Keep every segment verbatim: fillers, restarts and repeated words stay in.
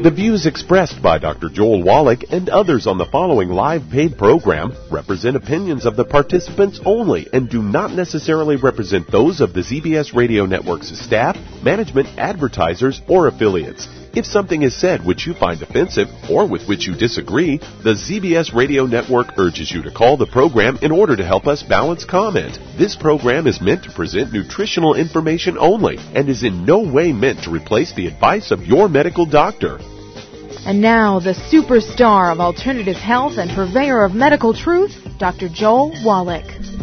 The views expressed by Doctor Joel Wallach and others on the following live paid program represent opinions of the participants only and do not necessarily represent those of the Z B S Radio Network's staff, management, advertisers, or affiliates. If something is said which you find offensive or with which you disagree, the Z B S Radio Network urges you to call the program in order to help us balance comment. This program is meant to present nutritional information only and is in no way meant to replace the advice of your medical doctor. And now, the superstar of alternative health and purveyor of medical truth, Doctor Joel Wallach.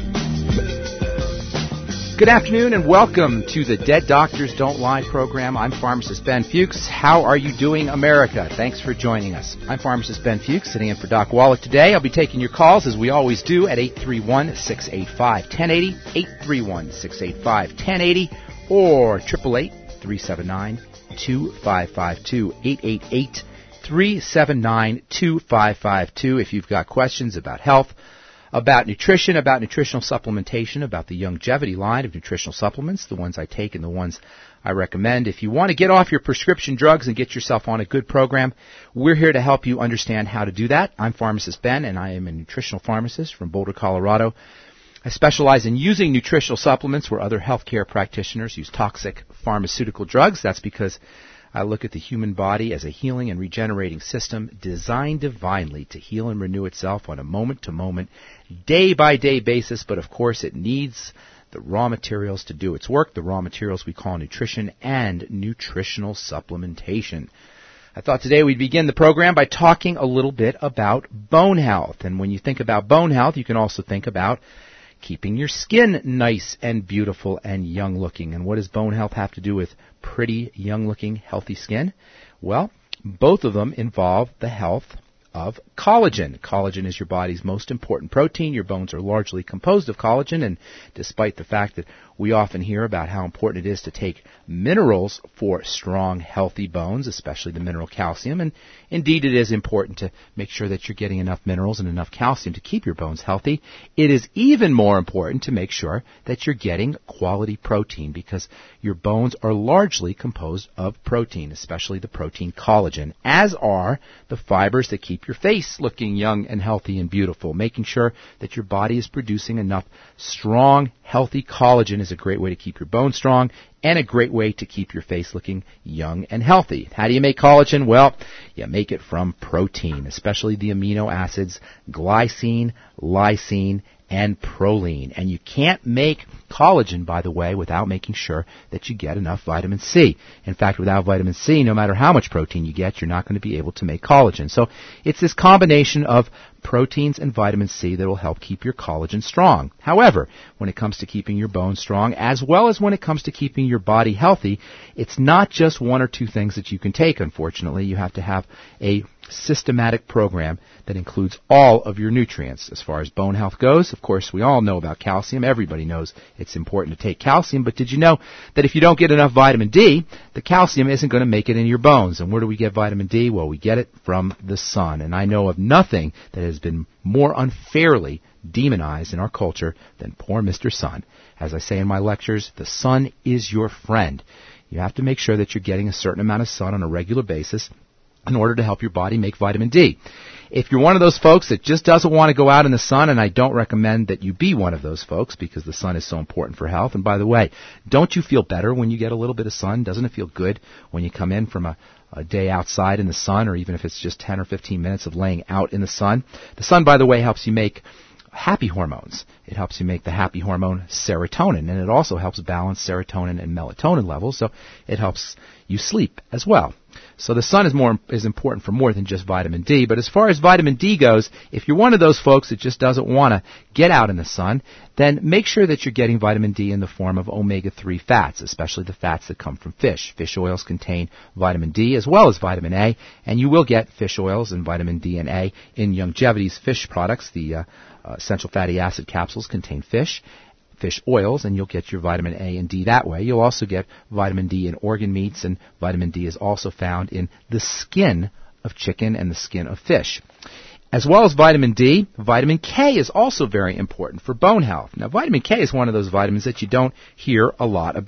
Good afternoon and welcome to the Dead Doctors Don't Lie program. I'm Pharmacist Ben Fuchs. How are you doing, America? Thanks for joining us. I'm Pharmacist Ben Fuchs, sitting in for Doc Wallach today. I'll be taking your calls, as we always do, at eight three one, six eight five, one zero eight zero, eight three one, six eight five, one zero eight zero, or eight eight eight, three seven nine, two five five two, eight eight eight, three seven nine, two five five two if you've got questions about health, about nutrition, about nutritional supplementation, about the longevity line of nutritional supplements, the ones I take and the ones I recommend. If you want to get off your prescription drugs and get yourself on a good program, we're here to help you understand how to do that. I'm Pharmacist Ben, and I am a nutritional pharmacist from Boulder, Colorado. I specialize in using nutritional supplements where other healthcare practitioners use toxic pharmaceutical drugs. That's because I look at the human body as a healing and regenerating system designed divinely to heal and renew itself on a moment-to-moment, day-by-day basis, but of course it needs the raw materials to do its work, the raw materials we call nutrition and nutritional supplementation. I thought today we'd begin the program by talking a little bit about bone health. And when you think about bone health, you can also think about keeping your skin nice and beautiful and young-looking. And what does bone health have to do with pretty, young-looking, healthy skin? Well, both of them involve the health of collagen. Collagen is your body's most important protein. Your bones are largely composed of collagen, and despite the fact that we often hear about how important it is to take minerals for strong, healthy bones, especially the mineral calcium, and indeed it is important to make sure that you're getting enough minerals and enough calcium to keep your bones healthy. It is even more important to make sure that you're getting quality protein, because your bones are largely composed of protein, especially the protein collagen, as are the fibers that keep your face looking young and healthy and beautiful. Making sure that your body is producing enough strong, healthy collagen is a great way to keep your bones strong and a great way to keep your face looking young and healthy. How do you make collagen? Well, you make it from protein, especially the amino acids glycine, lysine, and proline. And you can't make collagen, by the way, without making sure that you get enough vitamin C. In fact, without vitamin C, no matter how much protein you get, you're not going to be able to make collagen. So it's this combination of proteins and vitamin C that will help keep your collagen strong. However, when it comes to keeping your bones strong, as well as when it comes to keeping your body healthy, it's not just one or two things that you can take, unfortunately. You have to have a systematic program that includes all of your nutrients. As far as bone health goes, of course, we all know about calcium. Everybody knows it's important to take calcium, but did you know that if you don't get enough vitamin D, the calcium isn't going to make it in your bones? And where do we get vitamin D? Well, we get it from the sun. And I know of nothing that has been more unfairly demonized in our culture than poor Mister Sun. As I say in my lectures, the sun is your friend. You have to make sure that you're getting a certain amount of sun on a regular basis in order to help your body make vitamin D. If you're one of those folks that just doesn't want to go out in the sun, and I don't recommend that you be one of those folks because the sun is so important for health. And by the way, don't you feel better when you get a little bit of sun? Doesn't it feel good when you come in from a, a day outside in the sun, or even if it's just ten or fifteen minutes of laying out in the sun? The sun, by the way, helps you make happy hormones. It helps you make the happy hormone serotonin, and it also helps balance serotonin and melatonin levels, so it helps you sleep as well. So the sun is more is important for more than just vitamin D. But as far as vitamin D goes, if you're one of those folks that just doesn't want to get out in the sun, then make sure that you're getting vitamin D in the form of omega three fats, especially the fats that come from fish. Fish oils contain vitamin D as well as vitamin A, and you will get fish oils and vitamin D and A in Longevity's fish products. The uh, uh, essential fatty acid capsules contain fish. fish oils, and you'll get your vitamin A and D that way. You'll also get vitamin D in organ meats, and vitamin D is also found in the skin of chicken and the skin of fish. As well as vitamin D, vitamin K is also very important for bone health. Now, vitamin K is one of those vitamins that you don't hear a lot about.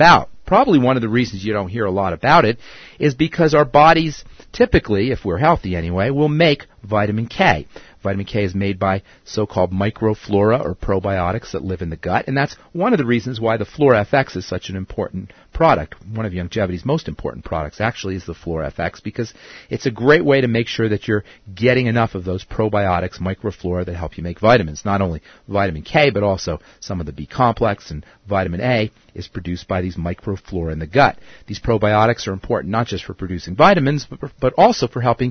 probably one of the reasons you don't hear a lot about it is because our bodies typically, if we're healthy anyway, will make vitamin K. Vitamin K is made by so-called microflora or probiotics that live in the gut, and that's one of the reasons why the Flora F X is such an important product. One of Youngevity's most important products actually is the Flora F X because it's a great way to make sure that you're getting enough of those probiotics, microflora, that help you make vitamins. Not only vitamin K, but also some of the B complex, and vitamin A is produced by these microflora in the gut. These probiotics are important not just for producing vitamins, but, but also for helping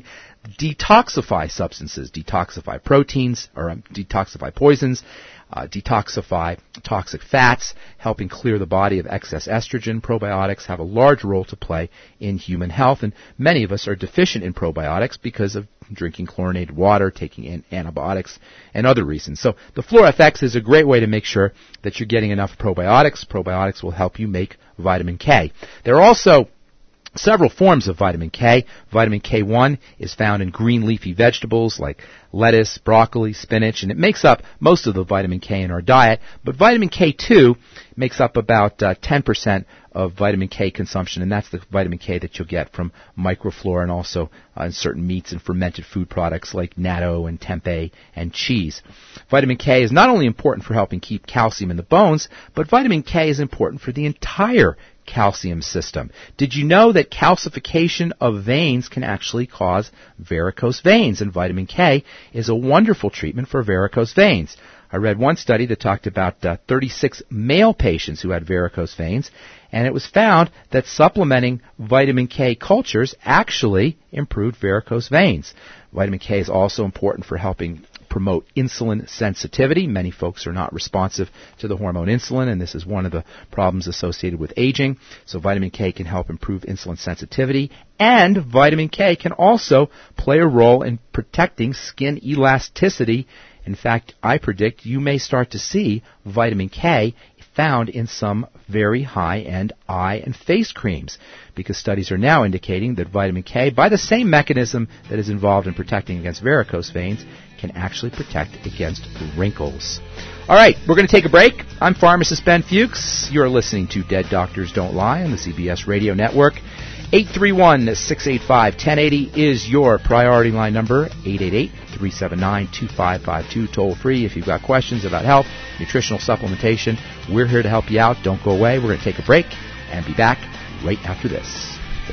detoxify substances, detoxify proteins, or um, detoxify poisons, uh, detoxify toxic fats, helping clear the body of excess estrogen. Probiotics have a large role to play in human health, and many of us are deficient in probiotics because of drinking chlorinated water, taking in antibiotics, and other reasons. So the Flora F X is a great way to make sure that you're getting enough probiotics. Probiotics will help you make vitamin K. There are also several forms of vitamin K. Vitamin K one is found in green leafy vegetables like lettuce, broccoli, spinach, and it makes up most of the vitamin K in our diet. But vitamin K two makes up about uh, ten percent of vitamin K consumption, and that's the vitamin K that you'll get from microflora and also uh, in certain meats and fermented food products like natto and tempeh and cheese. Vitamin K is not only important for helping keep calcium in the bones, but vitamin K is important for the entire calcium system. Did you know that calcification of veins can actually cause varicose veins? And vitamin K is a wonderful treatment for varicose veins. I read one study that talked about uh, thirty-six male patients who had varicose veins, and it was found that supplementing vitamin K cultures actually improved varicose veins. Vitamin K is also important for helping promote insulin sensitivity. Many folks are not responsive to the hormone insulin, and this is one of the problems associated with aging. So vitamin K can help improve insulin sensitivity, and vitamin K can also play a role in protecting skin elasticity. In fact, I predict you may start to see vitamin K found in some very high-end eye and face creams, because studies are now indicating that vitamin K, by the same mechanism that is involved in protecting against varicose veins, can actually protect against wrinkles. All right, we're going to take a break. I'm pharmacist Ben Fuchs. You're listening to Dead Doctors Don't Lie on the C B S Radio Network. eight three one, six eight five, one zero eight zero is your priority line number. eight eight eight, three seven nine, two five five two, toll free if you've got questions about health, nutritional supplementation. We're here to help you out. Don't go away. We're going to take a break and be back right after this.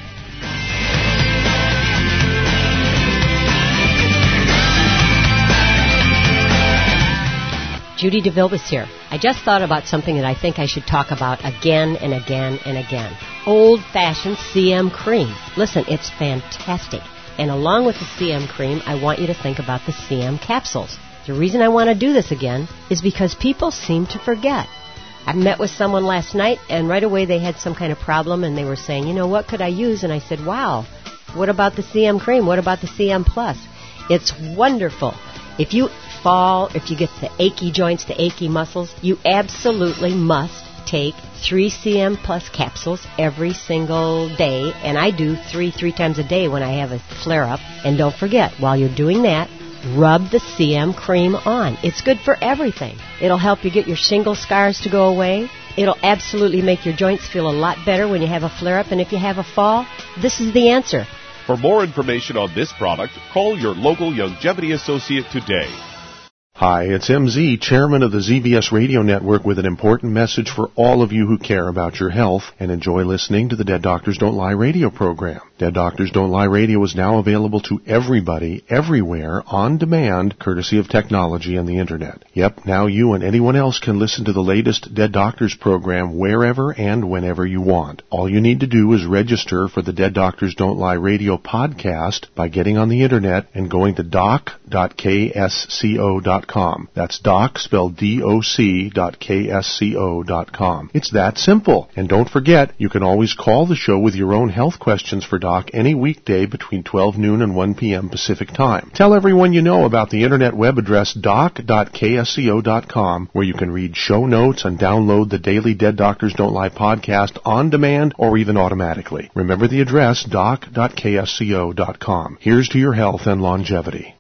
Judy DeVilbiss here. I just thought about something that I think I should talk about again and again and again. Old-fashioned C M cream. Listen, it's fantastic. And along with the C M cream, I want you to think about the C M capsules. The reason I want to do this again is because people seem to forget. I met with someone last night, and right away they had some kind of problem, and they were saying, you know, what could I use? And I said, wow, what about the C M cream? What about the C M Plus? It's wonderful. If you fall, if you get the achy joints, the achy muscles, you absolutely must take three C M Plus capsules every single day, and I do three, three times a day when I have a flare-up. And don't forget, while you're doing that, rub the C M cream on. It's good for everything. It'll help you get your shingle scars to go away. It'll absolutely make your joints feel a lot better when you have a flare-up, and if you have a fall, this is the answer. For more information on this product, call your local Youngevity associate today. Hi, it's M Z, chairman of the Z B S Radio Network, with an important message for all of you who care about your health and enjoy listening to the Dead Doctors Don't Lie radio program. Dead Doctors Don't Lie radio is now available to everybody, everywhere, on demand, courtesy of technology and the Internet. Yep, now you and anyone else can listen to the latest Dead Doctors program wherever and whenever you want. All you need to do is register for the Dead Doctors Don't Lie radio podcast by getting on the Internet and going to doc dot k s c o dot com. That's doc, spelled D O C, dot K S C O dot com. It's that simple. And don't forget, you can always call the show with your own health questions for Doc any weekday between twelve noon and one p.m. Pacific Time. Tell everyone you know about the Internet web address doc dot K S C O dot com, where you can read show notes and download the daily Dead Doctors Don't Lie podcast on demand or even automatically. Remember the address, doc dot K S C O dot com. Here's to your health and longevity.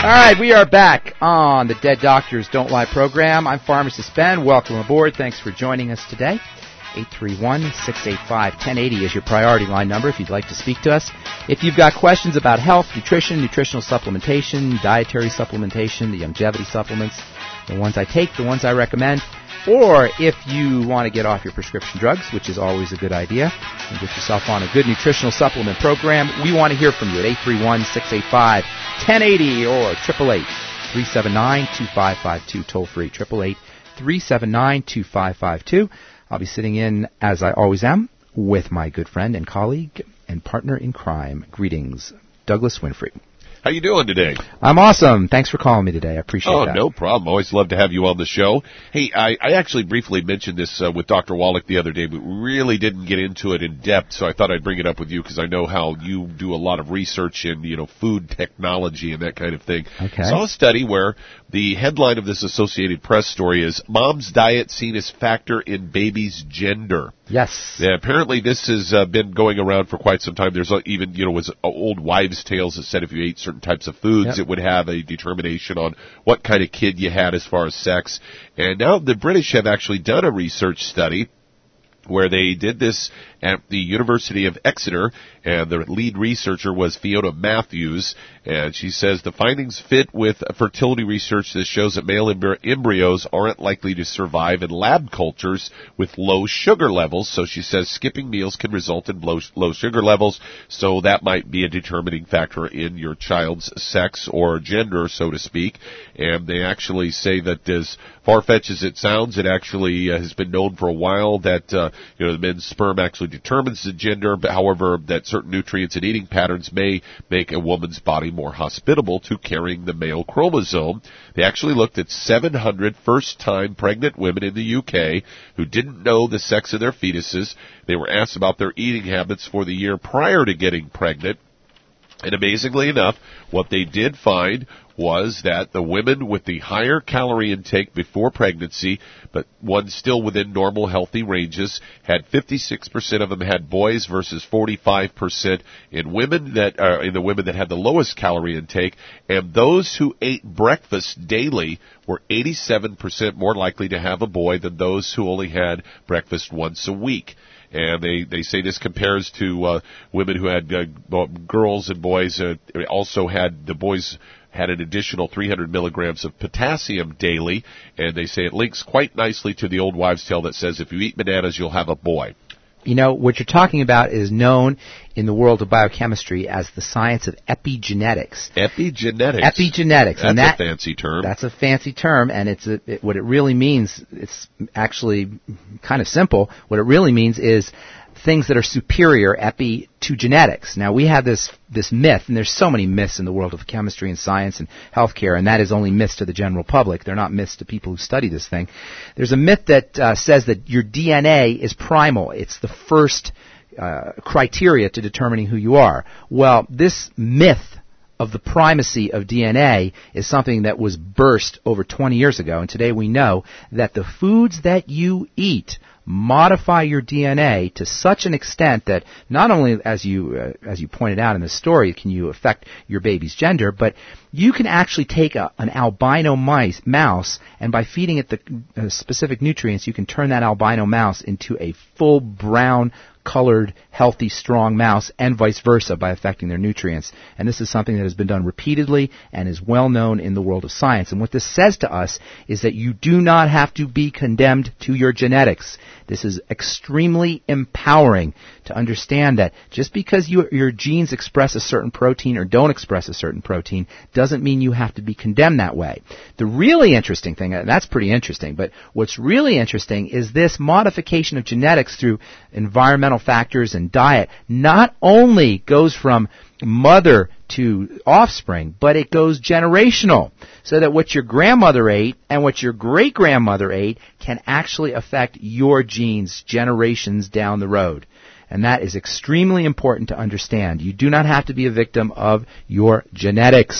right, we are back on the Dead Doctors Don't Lie program. I'm Pharmacist Ben. Welcome aboard. Thanks for joining us today. eight three one, six eight five, one zero eight zero is your priority line number if you'd like to speak to us. If you've got questions about health, nutrition, nutritional supplementation, dietary supplementation, the longevity supplements, the ones I take, the ones I recommend, or if you want to get off your prescription drugs, which is always a good idea, and get yourself on a good nutritional supplement program, we want to hear from you at eight three one, six eight five, one zero eight zero or eight eight eight, three seven nine, two five five two, toll free, eight eight eight, three seven nine, two five five two. I'll be sitting in, as I always am, with my good friend and colleague and partner in crime. Greetings, Douglas Winfrey. How you doing today? I'm awesome. Thanks for calling me today. I appreciate oh, that. Oh, no problem. Always love to have you on the show. Hey, I, I actually briefly mentioned this uh, with Doctor Wallach the other day, but we really didn't get into it in depth, so I thought I'd bring it up with you because I know how you do a lot of research in, you know, food technology and that kind of thing. Okay. I saw a study where the headline of this Associated Press story is, Mom's Diet Seen as Factor in Baby's Gender. Yes. Yeah, apparently this has uh, been going around for quite some time. There's uh, even, you know, was old wives' tales that said if you ate certain types of foods, yep, it would have a determination on what kind of kid you had as far as sex. And now the British have actually done a research study where they did this at the University of Exeter, and the lead researcher was Fiona Matthews, and she says the findings fit with fertility research that shows that male embryos aren't likely to survive in lab cultures with low sugar levels. So she says skipping meals can result in low, low sugar levels, so that might be a determining factor in your child's sex or gender, so to speak. And they actually say that as far-fetched as it sounds, it actually uh, has been known for a while that uh, you know the men's sperm actually determines the gender, but however, that certain nutrients and eating patterns may make a woman's body more hospitable to carrying the male chromosome. They actually looked at seven hundred first-time pregnant women in the U K who didn't know the sex of their fetuses. They were asked about their eating habits for the year prior to getting pregnant. And amazingly enough, what they did find was that the women with the higher calorie intake before pregnancy, but one still within normal healthy ranges, had fifty-six percent of them had boys versus forty-five percent in women that uh, in the women that had the lowest calorie intake, and those who ate breakfast daily were eighty-seven percent more likely to have a boy than those who only had breakfast once a week. And they, they say this compares to uh, women who had uh, girls and boys uh, also had, the boys had an additional three hundred milligrams of potassium daily, and they say it links quite nicely to the old wives' tale that says if you eat bananas, you'll have a boy. You know, what you're talking about is known in the world of biochemistry as the science of epigenetics. Epigenetics. Epigenetics. That's and that, a fancy term. That's a fancy term, and it's a, it, what it really means, it's actually kind of simple. What it really means is things that are superior, epi, to genetics. Now, we have this this myth, and there's so many myths in the world of chemistry and science and healthcare, and that is only myths to the general public. They're not myths to people who study this thing. There's a myth that uh, says that your D N A is primal. It's the first uh, criteria to determining who you are. Well, this myth of the primacy of D N A is something that was burst over twenty years ago, and today we know that the foods that you eat modify your D N A to such an extent that not only, as you uh, as you pointed out in the story, can you affect your baby's gender, but you can actually take a, an albino mice, mouse, and by feeding it the uh, specific nutrients, you can turn that albino mouse into a full brown colored, healthy, strong mouse, and vice versa by affecting their nutrients. And this is something that has been done repeatedly and is well known in the world of science. And what this says to us is that you do not have to be condemned to your genetics. This is extremely empowering to understand that just because you, your genes express a certain protein or don't express a certain protein doesn't mean you have to be condemned that way. The really interesting thing, and that's pretty interesting, but what's really interesting is this modification of genetics through environmental factors and diet not only goes from mother to offspring, but it goes generational, so that what your grandmother ate and what your great-grandmother ate can actually affect your genes generations down the road. And that is extremely important to understand. You do not have to be a victim of your genetics.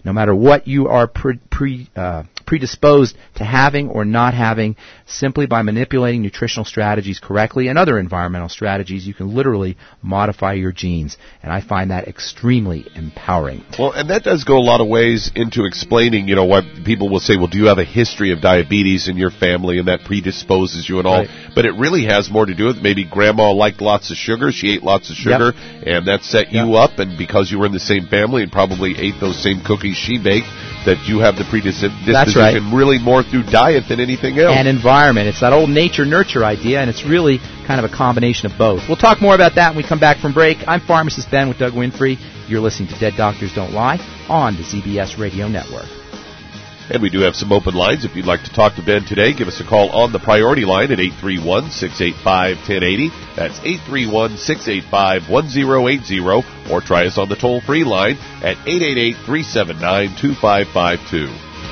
no matter what you are pre, pre, uh, predisposed to having or not having, simply by manipulating nutritional strategies correctly and other environmental strategies, you can literally modify your genes. And I find that extremely empowering. Well, and that does go a lot of ways into explaining, you know, what people will say, well, do you have a history of diabetes in your family and that predisposes you and all? Right. But it really has more to do with maybe grandma liked lots of sugar, she ate lots of sugar, yep. and that set yep. you up, and because you were in the same family and probably ate those same cookies she baked, that you have the predisposition That's right. really more through diet than anything else. And environment. It's that old nature-nurture idea, and it's really kind of a combination of both. We'll talk more about that when we come back from break. I'm Pharmacist Ben with Doug Winfrey. You're listening to Dead Doctors Don't Lie on the Z B S Radio Network. And we do have some open lines. If you'd like to talk to Ben today, give us a call on the priority line at eight three one, six eight five, one zero eight zero. That's eight three one, six eight five, one zero eight zero. Or try us on the toll-free line at eight eight eight, three seven nine, two five five two.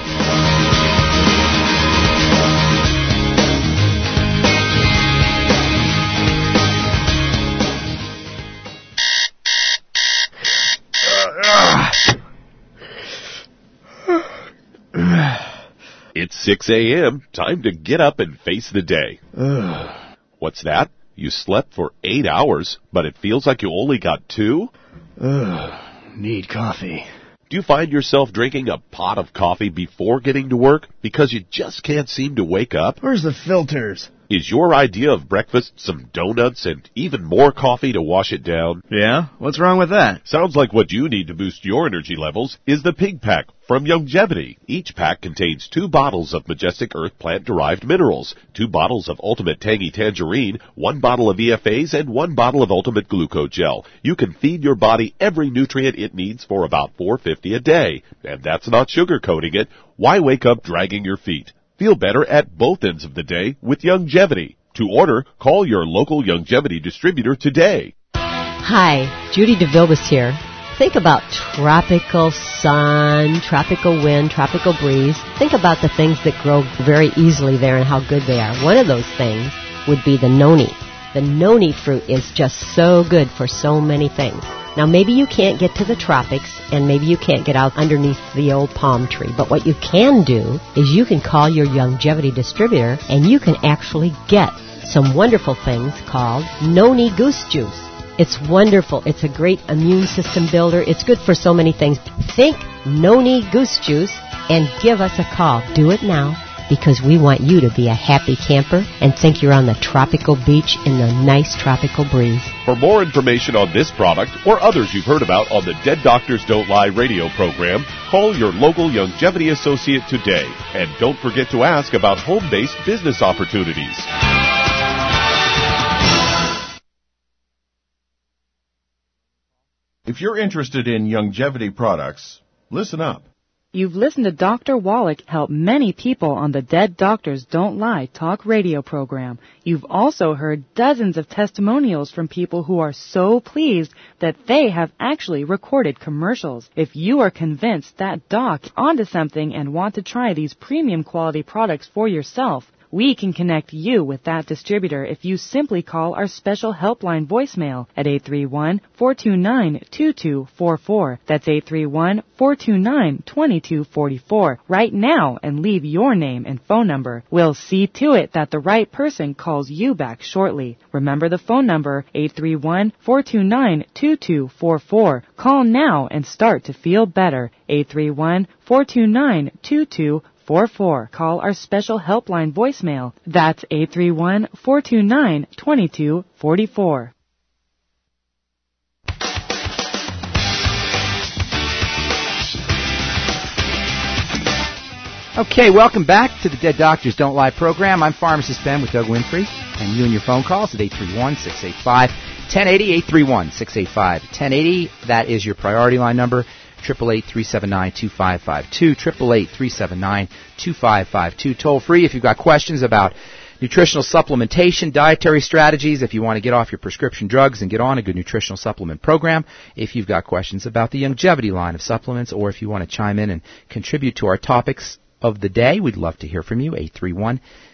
It's six a.m. Time to get up and face the day. What's that? You slept for eight hours, but it feels like you only got two? Need coffee. Do you find yourself drinking a pot of coffee before getting to work because you just can't seem to wake up? Where's the filters? Is your idea of breakfast some donuts and even more coffee to wash it down? Yeah? What's wrong with that? Sounds like what you need to boost your energy levels is the Pig Pack from Youngevity. Each pack contains two bottles of Majestic Earth plant-derived minerals, two bottles of Ultimate Tangy Tangerine, one bottle of E F As, and one bottle of Ultimate Glucogel. You can feed your body every nutrient it needs for about four dollars and fifty cents a day. And that's not sugarcoating it. Why wake up dragging your feet? Feel better at both ends of the day with Youngevity. To order, call your local Youngevity distributor today. Hi, Judy DeVilbiss here. Think about tropical sun, tropical wind, tropical breeze. Think about the things that grow very easily there and how good they are. One of those things would be the noni. The noni fruit is just so good for so many things. Now, maybe you can't get to the tropics, and maybe you can't get out underneath the old palm tree, but what you can do is you can call your Youngevity distributor, and you can actually get some wonderful things called noni goose juice. It's wonderful. It's a great immune system builder. It's good for so many things. Think noni goose juice and give us a call. Do it now, because we want you to be a happy camper and think you're on the tropical beach in the nice tropical breeze. For more information on this product or others you've heard about on the Dead Doctors Don't Lie radio program, call your local Youngevity associate today. And don't forget to ask about home-based business opportunities. If you're interested in Youngevity products, listen up. You've listened to Doctor Wallach help many people on the Dead Doctors Don't Lie talk radio program. You've also heard dozens of testimonials from people who are so pleased that they have actually recorded commercials. If you are convinced that Doc is onto something and want to try these premium quality products for yourself, we can connect you with that distributor if you simply call our special helpline voicemail at eight three one, four two nine, two two four four. That's eight three one, four two nine, two two four four right now and leave your name and phone number. We'll see to it that the right person calls you back shortly. Remember the phone number, eight three one, four two nine, two two four four. Call now and start to feel better. eight three one, four two nine, two two four four. Call our special helpline voicemail. That's eight three one, four two nine, two two four four. Okay, welcome back to the Dead Doctors Don't Lie program. I'm Pharmacist Ben with Doug Winfrey, and you and your phone calls at eight three one, six eight five, one zero eight zero, eight three one, six eight five, one zero eight zero. That is your priority line number. eight eight eight, three seven nine, two five five two, eight eight eight, three seven nine, two five five two, toll free if you've got questions about nutritional supplementation, dietary strategies, if you want to get off your prescription drugs and get on a good nutritional supplement program, if you've got questions about the Youngevity line of supplements, or if you want to chime in and contribute to our topics of the day, we'd love to hear from you, eight three one,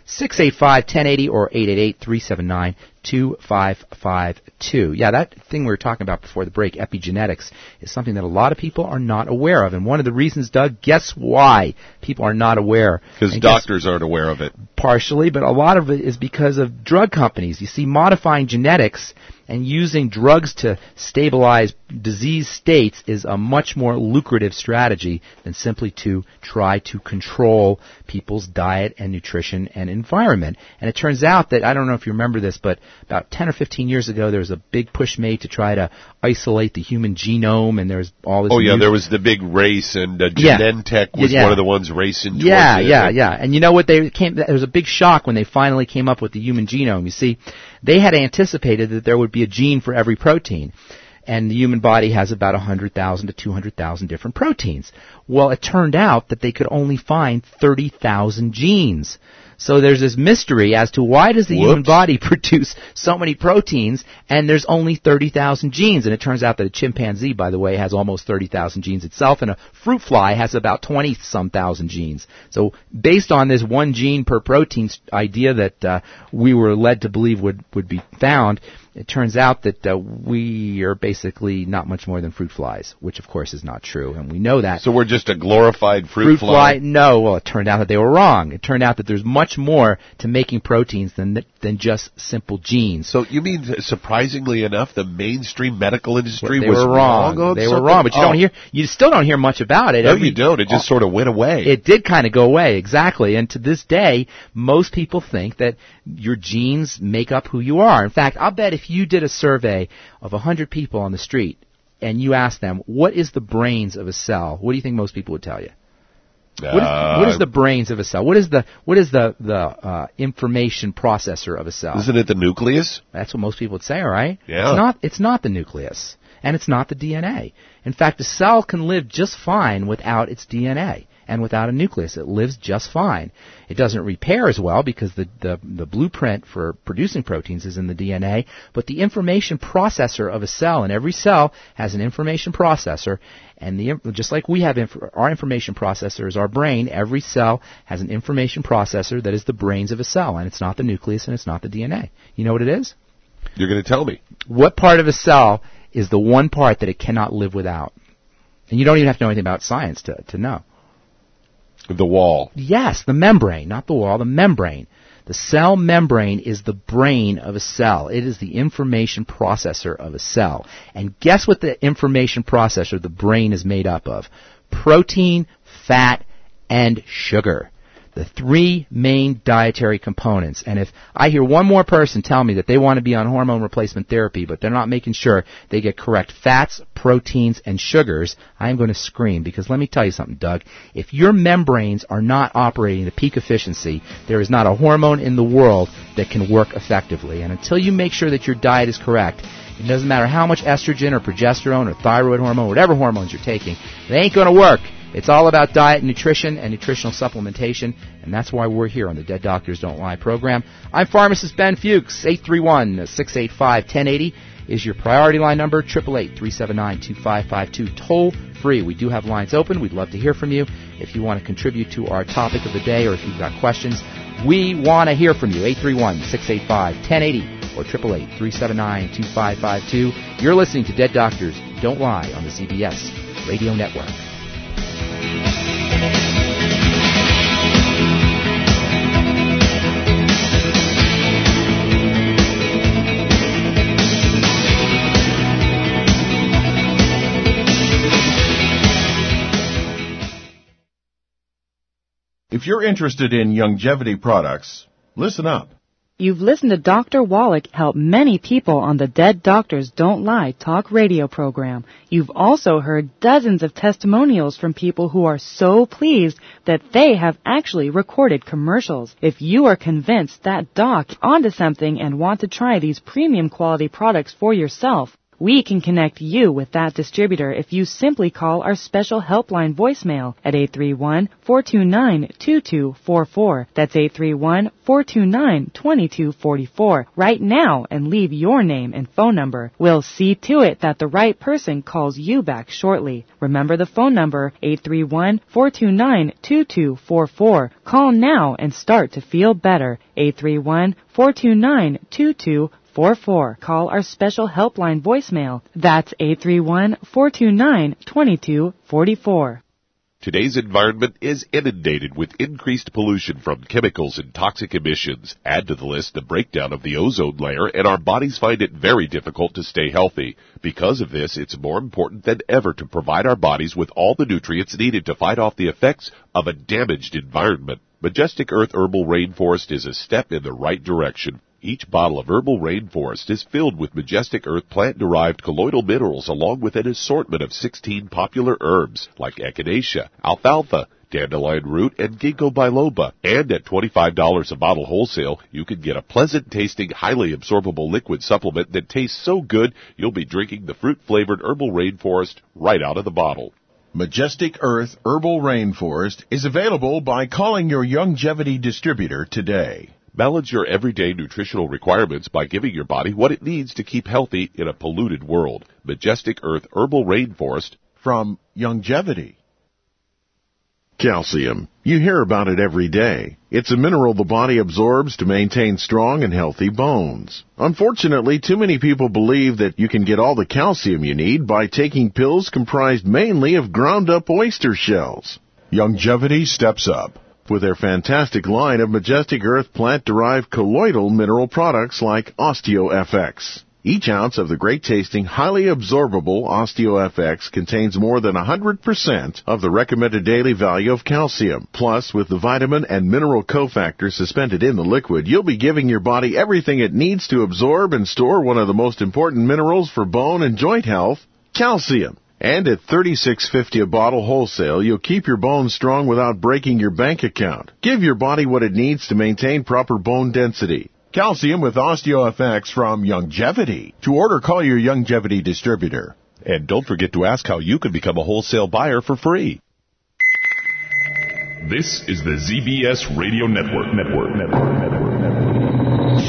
six eight five, one zero eight zero or eight eight eight, three seven nine, two five five two. Yeah, that thing we were talking about before the break, epigenetics, is something that a lot of people are not aware of. And one of the reasons, Doug, guess why people are not aware? Because doctors aren't aware of it. Partially, but a lot of it is because of drug companies. You see, modifying genetics and using drugs to stabilize disease states is a much more lucrative strategy than simply to try to control people's diet and nutrition and environment. And it turns out that, I don't know if you remember this, but about ten or fifteen years ago there was a big push made to try to isolate the human genome, and there was all this... Oh, yeah, new... there was the big race, and uh, yeah. Genentech was yeah. one of the ones racing towards Yeah, it. yeah, yeah. And you know what? They came. There was a big shock when they finally came up with the human genome. You see, they had anticipated that there would be a gene for every protein. And the human body has about one hundred thousand to two hundred thousand different proteins. Well, it turned out that they could only find thirty thousand genes. So there's this mystery as to why does the Whoops. human body produce so many proteins and there's only thirty thousand genes. And it turns out that a chimpanzee, by the way, has almost thirty thousand genes itself, and a fruit fly has about twenty-some thousand genes. So based on this one gene per protein idea that uh, we were led to believe would, would be found, it turns out that uh, we are basically not much more than fruit flies, which of course is not true, and we know that. So we're just a glorified fruit, fruit fly? fly? No. Well, it turned out that they were wrong. It turned out that there's much more to making proteins than than just simple genes. So you mean, surprisingly enough, the mainstream medical industry they was were wrong. wrong on they something? were wrong, but you oh. don't hear. You still don't hear much about it. No, Every, you don't. It just oh, sort of went away. It did kind of go away, exactly. And to this day, most people think that your genes make up who you are. In fact, I'll bet if you did a survey of one hundred people on the street and you asked them, what is the brains of a cell, what do you think most people would tell you? What is, Uh, what is the brains of a cell? What is the what is the the uh, information processor of a cell? Isn't it the nucleus? That's what most people would say, all right? Yeah. It's not, it's not the nucleus, and it's not the D N A. In fact, a cell can live just fine without its D N A and without a nucleus. It lives just fine. It doesn't repair as well because the, the, the blueprint for producing proteins is in the D N A, but the information processor of a cell, and every cell has an information processor, and the just like we have inf- our information processor is our brain, every cell has an information processor that is the brains of a cell, and it's not the nucleus and it's not the D N A. You know what it is? You're going to tell me. What part of a cell is the one part that it cannot live without? And you don't even have to know anything about science to, to know. The wall. Yes, the membrane, not the wall, the membrane. The cell membrane is the brain of a cell. It is the information processor of a cell. And guess what the information processor, the brain, is made up of? Protein, fat, and sugar. The three main dietary components. And if I hear one more person tell me that they want to be on hormone replacement therapy, but they're not making sure they get correct fats, proteins, and sugars, I'm going to scream. Because let me tell you something, Doug. If your membranes are not operating at peak efficiency, there is not a hormone in the world that can work effectively. And until you make sure that your diet is correct, it doesn't matter how much estrogen or progesterone or thyroid hormone, whatever hormones you're taking, they ain't going to work. It's all about diet and nutrition and nutritional supplementation, and that's why we're here on the Dead Doctors Don't Lie program. I'm pharmacist Ben Fuchs. eight three one, six eight five, one zero eight zero is your priority line number, eight eight eight, three seven nine, two five five two, toll free. We do have lines open. We'd love to hear from you. If you want to contribute to our topic of the day or if you've got questions, we want to hear from you. eight three one, six eight five, one zero eight zero or eight eight eight, three seven nine, two five five two. You're listening to Dead Doctors Don't Lie on the C B S Radio Network. If you're interested in longevity products, listen up. You've listened to Doctor Wallach help many people on the Dead Doctors Don't Lie talk radio program. You've also heard dozens of testimonials from people who are so pleased that they have actually recorded commercials. If you are convinced that doc onto something and want to try these premium quality products for yourself, We can connect you with that distributor if you simply call our special helpline voicemail at eight three one, four two nine, two two four four. That's eight three one, four two nine, two two four four right now and leave your name and phone number. We'll see to it that the right person calls you back shortly. Remember the phone number, eight three one, four two nine, two two four four. Call now and start to feel better. eight three one, four two nine, two two four four. Call our special helpline voicemail. That's eight three one, four two nine, two two four four. Today's environment is inundated with increased pollution from chemicals and toxic emissions. Add to the list the breakdown of the ozone layer, and our bodies find it very difficult to stay healthy. Because of this, it's more important than ever to provide our bodies with all the nutrients needed to fight off the effects of a damaged environment. Majestic Earth Herbal Rainforest is a step in the right direction. Each bottle of Herbal Rainforest is filled with Majestic Earth plant-derived colloidal minerals along with an assortment of sixteen popular herbs like echinacea, alfalfa, dandelion root, and ginkgo biloba. And at twenty-five dollars a bottle wholesale, you can get a pleasant-tasting, highly absorbable liquid supplement that tastes so good you'll be drinking the fruit-flavored Herbal Rainforest right out of the bottle. Majestic Earth Herbal Rainforest is available by calling your Youngevity distributor today. Balance your everyday nutritional requirements by giving your body what it needs to keep healthy in a polluted world. Majestic Earth Herbal Rainforest from Youngevity. Calcium. You hear about it every day. It's a mineral the body absorbs to maintain strong and healthy bones. Unfortunately, too many people believe that you can get all the calcium you need by taking pills comprised mainly of ground-up oyster shells. Youngevity steps up with their fantastic line of Majestic Earth plant-derived colloidal mineral products like OsteoFX. Each ounce of the great-tasting, highly absorbable OsteoFX contains more than one hundred percent of the recommended daily value of calcium. Plus, with the vitamin and mineral cofactors suspended in the liquid, you'll be giving your body everything it needs to absorb and store one of the most important minerals for bone and joint health, calcium. And at thirty-six fifty a bottle wholesale, you'll keep your bones strong without breaking your bank account. Give your body what it needs to maintain proper bone density. Calcium with OsteoFX from Youngevity. To order, call your Youngevity distributor. And don't forget to ask how you can become a wholesale buyer for free. This is the Z B S Radio Network. Network. Network. Network. Network.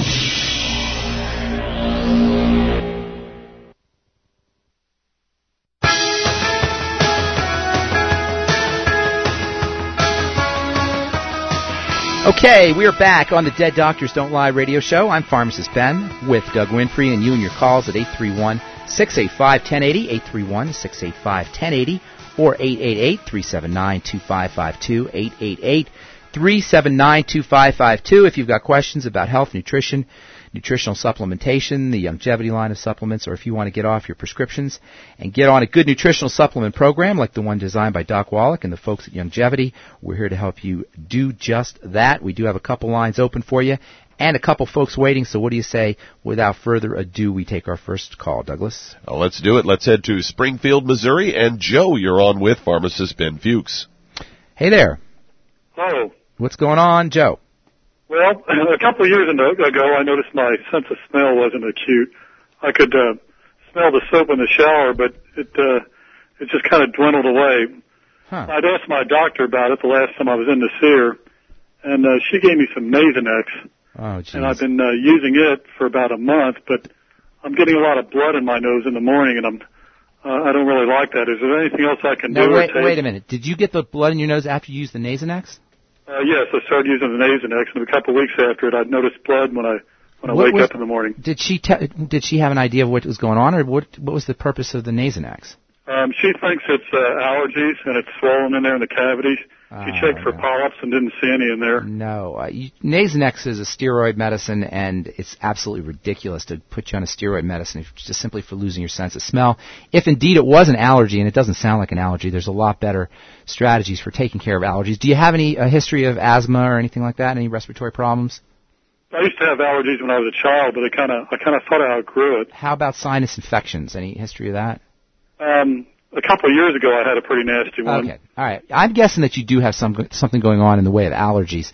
Okay, we are back on the Dead Doctors Don't Lie radio show. I'm Pharmacist Ben with Doug Winfrey, and you and your calls at eight three one, six eight five, one zero eight zero, eight three one, six eight five, one zero eight zero, or eight eight eight, three seven nine, two five five two, eight eight eight, three seven nine, two five five two. If you've got questions about health, nutrition, nutritional supplementation, the Youngevity line of supplements, or if you want to get off your prescriptions and get on a good nutritional supplement program like the one designed by Doc Wallach and the folks at Youngevity, we're here to help you do just that. We do have a couple lines open for you and a couple folks waiting, so what do you say? Without further ado, we take our first call. Douglas? Well, let's do it. Let's head to Springfield, Missouri, and Joe, you're on with Pharmacist Ben Fuchs. Hey there. Hello. What's going on, Joe? Well, a couple of years ago, I noticed my sense of smell wasn't acute. I could uh, smell the soap in the shower, but it uh, it just kind of dwindled away. Huh. I'd asked my doctor about it the last time I was in to see her, and uh, she gave me some Nasonex, oh, geez. and I've been uh, using it for about a month, but I'm getting a lot of blood in my nose in the morning, and I'm uh, I don't really like that. Is there anything else I can now, do? Wait, or take? wait a minute. Did you get the blood in your nose after you used the Nasonex? Uh, yes, I started using the Nasonex, and a couple of weeks after it, I'd noticed blood when I when I what wake was, up in the morning. Did she te- did she have an idea of what was going on, or what what was the purpose of the Nasonex? Um, she thinks it's uh, allergies, and it's swollen in there in the cavities. She uh, checked for no. polyps and didn't see any in there. No. Uh, you, Nasonex is a steroid medicine, and it's absolutely ridiculous to put you on a steroid medicine just simply for losing your sense of smell. If indeed it was an allergy, and it doesn't sound like an allergy, there's a lot better strategies for taking care of allergies. Do you have any uh, history of asthma or anything like that, any respiratory problems? I used to have allergies when I was a child, but I kind of I kind of thought I outgrew it. How about sinus infections? Any history of that? Um, a couple of years ago, I had a pretty nasty one. Okay, all right. I'm guessing that you do have some something going on in the way of allergies.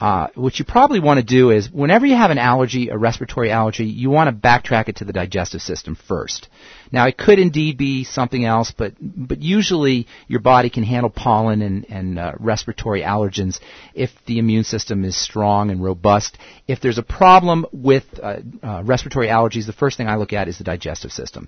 Uh, what you probably want to do is, whenever you have an allergy, a respiratory allergy, you want to backtrack it to the digestive system first. Now, it could indeed be something else, but but usually your body can handle pollen and, and uh, respiratory allergens if the immune system is strong and robust. If there's a problem with uh, uh, respiratory allergies, the first thing I look at is the digestive system.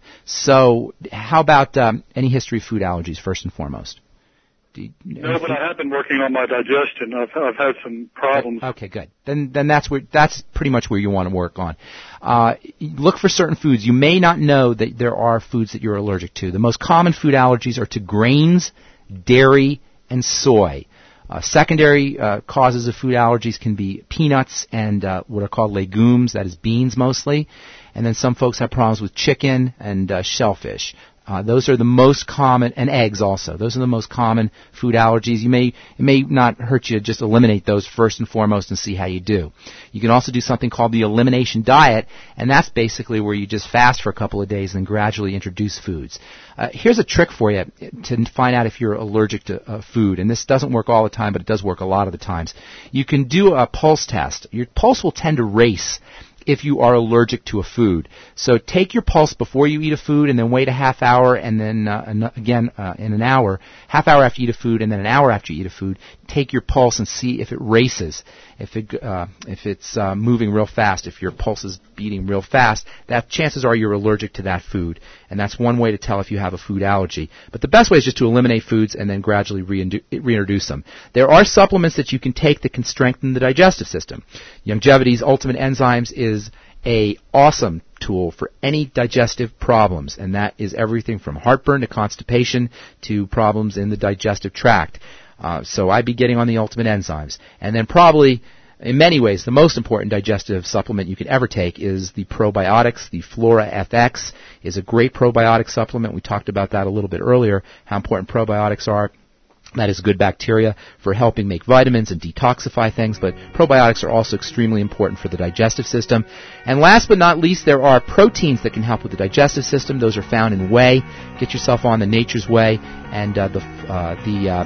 So how about um, any history of food allergies, first and foremost? You, no, but I have been working on my digestion. I've, I've had some problems. Okay, good. Then, then that's where that's pretty much where you want to work on. Uh, look for certain foods. You may not know that there are foods that you're allergic to. The most common food allergies are to grains, dairy, and soy. Uh, secondary uh, causes of food allergies can be peanuts and uh, what are called legumes, that is beans mostly. And then some folks have problems with chicken and uh, shellfish. Uh, those are the most common, and eggs also. Those are the most common food allergies. You may, it may not hurt you to just eliminate those first and foremost and see how you do. You can also do something called the elimination diet, and that's basically where you just fast for a couple of days and then gradually introduce foods. Uh, here's a trick for you to find out if you're allergic to uh, food, and this doesn't work all the time, but it does work a lot of the times. You can do a pulse test. Your pulse will tend to race if you are allergic to a food. So take your pulse before you eat a food and then wait a half hour and then uh, again uh, in an hour, half hour after you eat a food and then an hour after you eat a food. Take your pulse and see if it races, if it uh, if it's uh, moving real fast, if your pulse is beating real fast. That chances are you're allergic to that food, and that's one way to tell if you have a food allergy. But the best way is just to eliminate foods and then gradually reindu- reintroduce them. There are supplements that you can take that can strengthen the digestive system. Youngevity's Ultimate Enzymes is a awesome tool for any digestive problems, and that is everything from heartburn to constipation to problems in the digestive tract. Uh, so I'd be getting on the Ultimate Enzymes. And then probably, in many ways, the most important digestive supplement you could ever take is the probiotics. The Flora F X is a great probiotic supplement. We talked about that a little bit earlier, how important probiotics are. That is good bacteria for helping make vitamins and detoxify things, but probiotics are also extremely important for the digestive system. And last but not least, there are proteins that can help with the digestive system. Those are found in whey. Get yourself on the Nature's Whey and uh, the uh, the uh,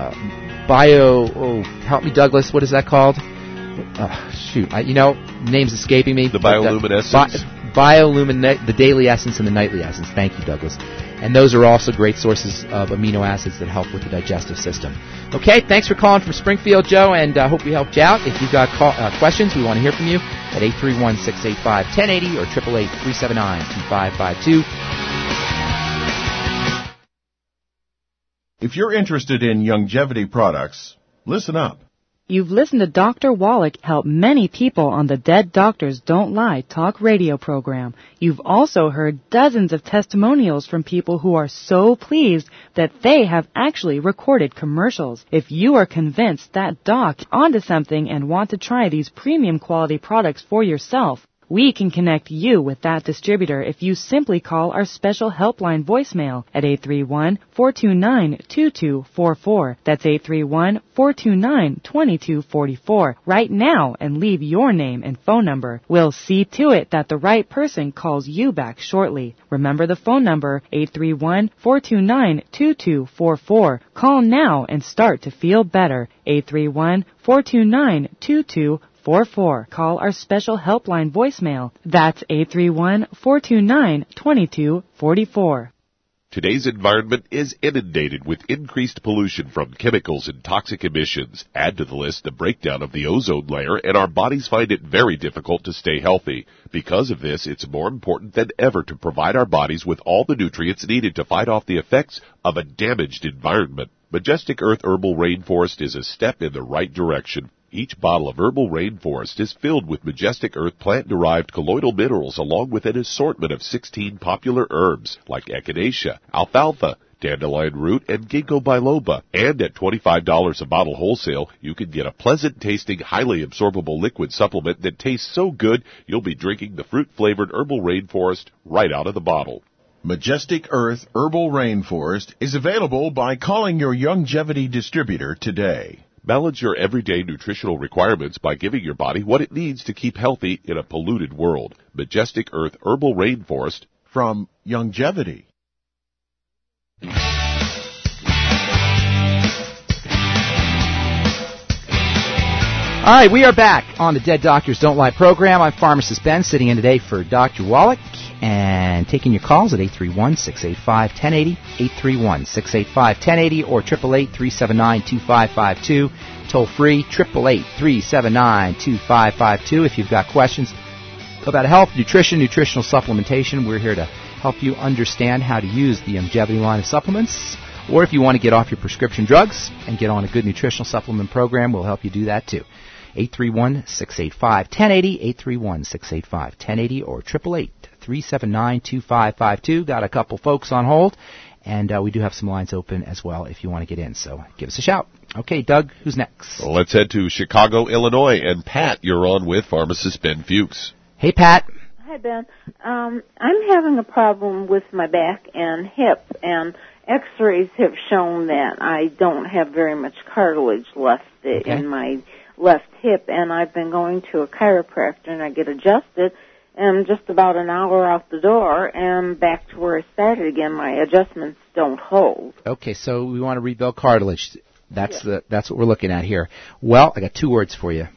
uh, bio. Oh, help me, Douglas. What is that called? Uh, shoot, I, you know, name's escaping me. The bioluminescence. Bi- biolumin, the daily essence and the nightly essence. Thank you, Douglas. And those are also great sources of amino acids that help with the digestive system. Okay, thanks for calling from Springfield, Joe, and I uh, hope we helped you out. If you've got call, uh, questions, we want to hear from you at eight three one, six eight five, one zero eight zero or eight eight eight, three seven nine, two five five two. If you're interested in Youngevity products, listen up. You've listened to Doctor Wallach help many people on the Dead Doctors Don't Lie talk radio program. You've also heard dozens of testimonials from people who are so pleased that they have actually recorded commercials. If you are convinced that Doc onto something and want to try these premium quality products for yourself, we can connect you with that distributor if you simply call our special helpline voicemail at eight three one, four two nine, two two four four. That's eight three one, four two nine, two two four four right now and leave your name and phone number. We'll see to it that the right person calls you back shortly. Remember the phone number, eight three one, four two nine, two two four four. Call now and start to feel better. eight three one, four two nine, two two four four four. Call our special helpline voicemail. That's eight three one, four two nine, two two four four. Today's environment is inundated with increased pollution from chemicals and toxic emissions. Add to the list the breakdown of the ozone layer, and our bodies find it very difficult to stay healthy. Because of this, it's more important than ever to provide our bodies with all the nutrients needed to fight off the effects of a damaged environment. Majestic Earth Herbal Rainforest is a step in the right direction. Each bottle of Herbal Rainforest is filled with Majestic Earth plant-derived colloidal minerals along with an assortment of sixteen popular herbs like echinacea, alfalfa, dandelion root, and ginkgo biloba. And at twenty-five dollars a bottle wholesale, you can get a pleasant-tasting, highly absorbable liquid supplement that tastes so good you'll be drinking the fruit-flavored Herbal Rainforest right out of the bottle. Majestic Earth Herbal Rainforest is available by calling your Youngevity distributor today. Balance your everyday nutritional requirements by giving your body what it needs to keep healthy in a polluted world. Majestic Earth Herbal Rainforest from Youngevity. All right, we are back on the Dead Doctors Don't Lie program. I'm Pharmacist Ben, sitting in today for Doctor Wallach, and taking your calls at eight three one, six eight five, one oh eight oh, eight three one, six eight five, one oh eight oh, or eight eight eight, three seven nine, two five five two. Toll free, eight eight eight, three seven nine, two five five two. If you've got questions about health, nutrition, nutritional supplementation, we're here to help you understand how to use the Youngevity line of supplements. Or if you want to get off your prescription drugs and get on a good nutritional supplement program, we'll help you do that too. eight three one, six eight five, one oh eight oh, eight three one, six eight five, one oh eight oh, or eight eight eight, three seven nine, two five five two. Got a couple folks on hold, and uh, we do have some lines open as well if you want to get in, so give us a shout. Okay, Doug, who's next? Well, let's head to Chicago, Illinois, and Pat, you're on with Pharmacist Ben Fuchs. Hey, Pat. Hi, Ben. Um, I'm having a problem with my back and hip, and X-rays have shown that I don't have very much cartilage left okay. in my left hip, and I've been going to a chiropractor, and I get adjusted, and just about an hour out the door, and back to where I started again. My adjustments don't hold. Okay, so we want to rebuild cartilage. That's yes. the that's what we're looking at here. Well, I got two words for you.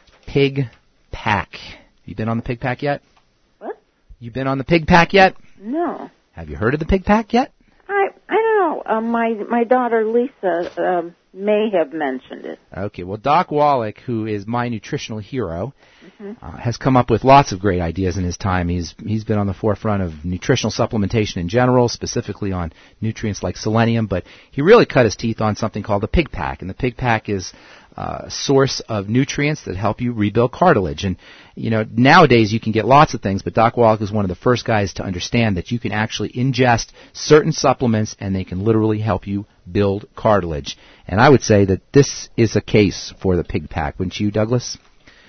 Pig Pack. You been on the Pig Pack yet? What? You been on the Pig Pack yet? No. Have you heard of the Pig Pack yet? I I don't know. Uh, my my daughter Lisa uh, may have mentioned it. Okay. Well, Doc Wallach, who is my nutritional hero, mm-hmm. uh, has come up with lots of great ideas in his time. He's he's been on the forefront of nutritional supplementation in general, specifically on nutrients like selenium. But he really cut his teeth on something called the Pig Pack, and the Pig Pack is Uh, a source of nutrients that help you rebuild cartilage. And, you know, nowadays you can get lots of things, but Doc Wallach is one of the first guys to understand that you can actually ingest certain supplements and they can literally help you build cartilage. And I would say that this is a case for the Pig Pack. Wouldn't you, Douglas?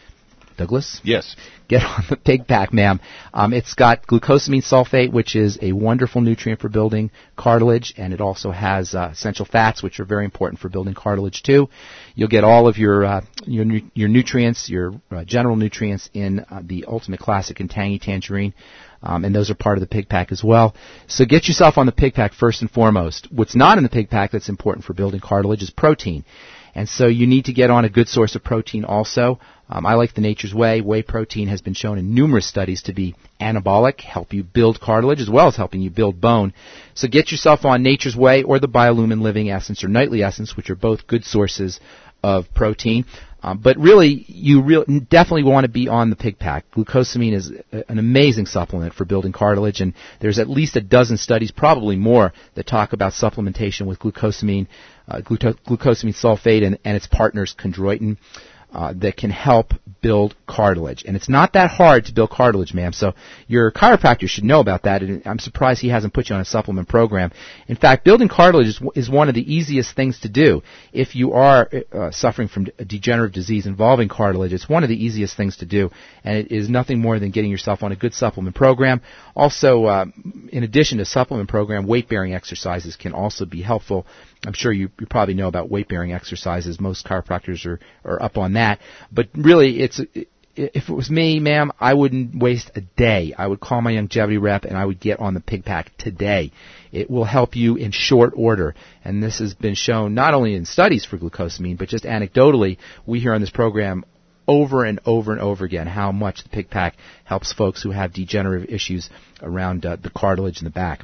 Douglas? Yes. Get on the Pig Pack, ma'am. Um, it's got glucosamine sulfate, which is a wonderful nutrient for building cartilage, and it also has uh, essential fats, which are very important for building cartilage too. You'll get all of your uh, your, nu- your nutrients, your uh, general nutrients in uh, the Ultimate Classic and Tangy Tangerine, um, and those are part of the Pig Pack as well. So get yourself on the Pig Pack first and foremost. What's not in the Pig Pack that's important for building cartilage is protein. And so you need to get on a good source of protein also. Um, I like the Nature's Whey. Whey protein has been shown in numerous studies to be anabolic, help you build cartilage, as well as helping you build bone. So get yourself on Nature's Whey or the Biolumin Living Essence or Nightly Essence, which are both good sources of protein. Um, but really, you re- definitely want to be on the Pig Pack. Glucosamine is a, an amazing supplement for building cartilage, and there's at least a dozen studies, probably more, that talk about supplementation with glucosamine, uh, gluto- glucosamine sulfate and, and its partners, chondroitin, uh, that can help build cartilage. And it's not that hard to build cartilage, ma'am, so your chiropractor should know about that, and I'm surprised he hasn't put you on a supplement program. In fact, building cartilage is, is one of the easiest things to do. If you are uh, suffering from a degenerative disease involving cartilage, it's one of the easiest things to do, and it is nothing more than getting yourself on a good supplement program. Also, uh, in addition to supplement program, weight-bearing exercises can also be helpful. I'm sure you, you probably know about weight-bearing exercises. Most chiropractors are, are up on that. But really, it's if it was me, ma'am, I wouldn't waste a day. I would call my Youngevity rep and I would get on the Pig Pack today. It will help you in short order. And this has been shown not only in studies for glucosamine, but just anecdotally, we hear on this program over and over and over again how much the Pig Pack helps folks who have degenerative issues around uh, the cartilage in the back.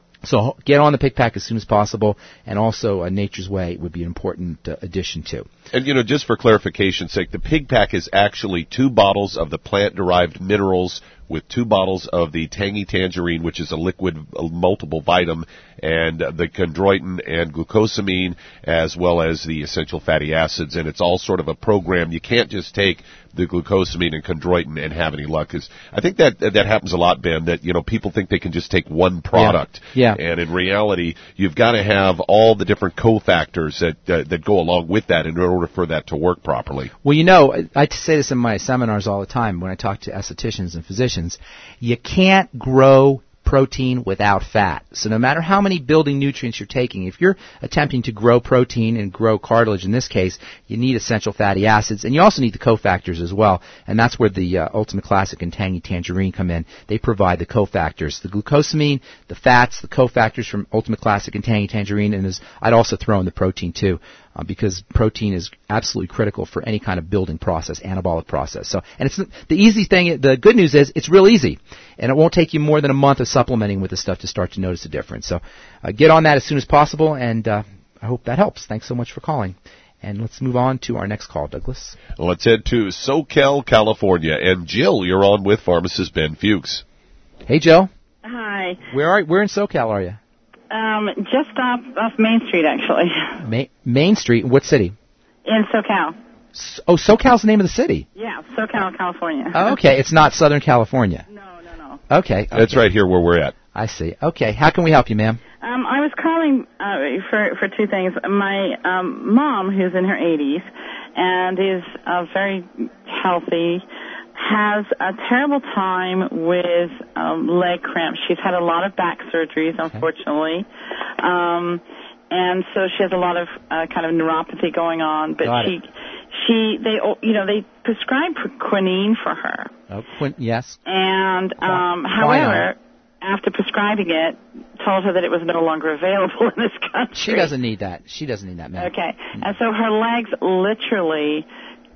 So get on the Pig Pack as soon as possible, and also uh, Nature's Whey would be an important uh, addition too. And, you know, just for clarification's sake, the Pig Pack is actually two bottles of the plant-derived minerals with two bottles of the Tangy Tangerine, which is a liquid uh, multiple vitamin, and uh, the chondroitin and glucosamine, as well as the essential fatty acids. And it's all sort of a program. You can't just take the glucosamine and chondroitin and have any luck. 'Cause I think that that happens a lot, Ben, that, you know, people think they can just take one product. Yeah. yeah. And in reality, you've got to have all the different cofactors that uh, that go along with that in order for that to work properly. Well, you know, I say this in my seminars all the time when I talk to estheticians and physicians. You can't grow protein without fat. So no matter how many building nutrients you're taking, if you're attempting to grow protein and grow cartilage in this case, you need essential fatty acids, and you also need the cofactors as well. And that's where the uh, Ultimate Classic and Tangy Tangerine come in. They provide the cofactors, the glucosamine, the fats, the cofactors from Ultimate Classic and Tangy Tangerine, and as I'd also throw in the protein too. uh, because protein is absolutely critical for any kind of building process, anabolic process. So, and it's the easy thing. The good news is it's real easy, and it won't take you more than a month of supplementing with this stuff to start to notice a difference. So, uh, get on that as soon as possible, and uh, I hope that helps. Thanks so much for calling. And let's move on to our next call, Douglas. Let's head to SoCal, California. And Jill, you're on with pharmacist Ben Fuchs. Hey, Jill. Hi. Where are Where in SoCal are you? Um, just off off Main Street, actually. Ma- Main Street. What city? In SoCal. So, oh, SoCal's the name of the city. Yeah, SoCal, California. Oh, okay, it's not Southern California. No, no, no. Okay, okay. That's right here where we're at. I see. Okay, how can we help you, ma'am? Um, I was calling uh, for for two things. My um, mom, who's in her eighties and is uh, very healthy, has a terrible time with um, leg cramps. She's had a lot of back surgeries, unfortunately, um, and so she has a lot of uh, kind of neuropathy going on. But Got she, it. she, they, you know, they prescribe quinine for her. Oh, quin- yes. And um, however, after prescribing it, told her that it was no longer available in this country. She doesn't need that. She doesn't need that, ma'am. Okay, and so her legs literally